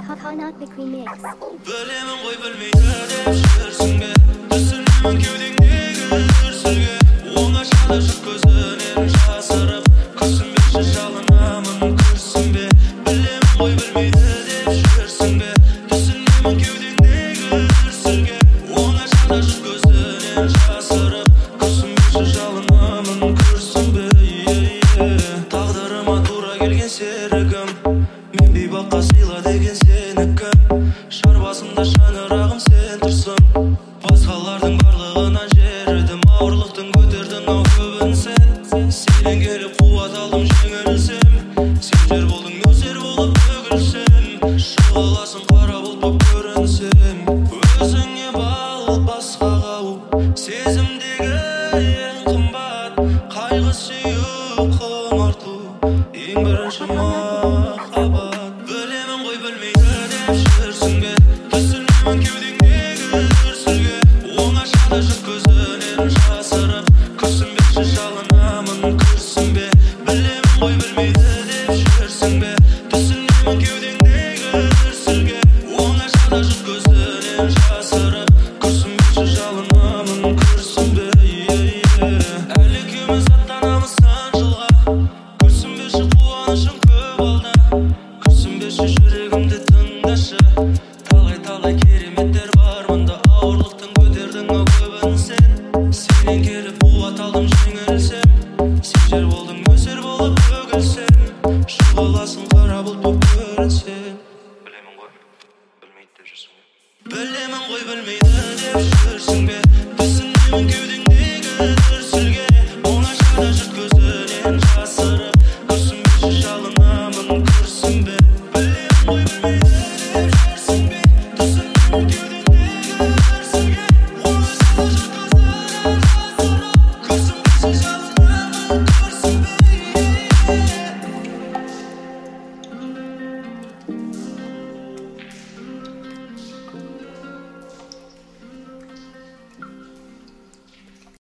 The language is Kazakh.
Fanatic Remix. Bölemін ғой білмейді деп жүрсің бе? Түсінемін кеудеңдегі дүрсілге. Оңашада жүр көзінен жасырып. Күрсінбеші жалынамын күрсінбе. Білемін ғой білмейді деп жүрсің бе? Түсінемін кеудеңдегі дүрсілге. Оңашада жүр көзінен жасырып. Күрсінбеші жалынамын күрсінбе. Тағдырыма тура келген серігім, мен бейбаққа сыйла деген сенікім. Шарбасымда шаңырағым сен тұрсың. Басқалардың барлығынан жерідім, ауырлықтың көтердің ау көбін сен. Сенен келіп қуат алдым жеңілсем, сен жер болдың нөсер болып төгілсем. Шығыласың қара бұлт боп көрінсем, өзіңе балық басқаға ау. Сезімдегі ең қымбат қайғы сүю құмарту, ең бірінші махаббат. Білемін ғой білмейді деп жүрсің бе? Түсінемін кеудеңдегі дүрсілге. Оңашада жүр көзінен жасырып. Күрсінбеші жалынамын күрсінбе. Білемін ғой білмейді деп жүрсің бе? Түсінемін кеудеңдегі дүрсілге. Оңашада жүр көзінен жасырып. Күрсінбеші жалынамын күрсінбе. Әлі екеуміз аттанамыз сан жылға. Күрсінбеші қуанышым көп алда. Күрсінбеші жүрегімді тыңдашы. Талай кереметтер бар мұнда, ауырлықтың көтердің ау көбін сен. Сенен келіп қуат алдым жеңілсем, сен жер болдың нөсер болып төгілсем. Шығыласың қара бұлт боп көрінсем. Білемін ғой білмейді деп жүрсің бе? Білемін ғой білмейді деп жүрсің бе? Түсінемін кеудеңдегі дүрсілге. Оңашада жүр көзінен жасырып. Күрсінбеші жалынамын күрсінбе.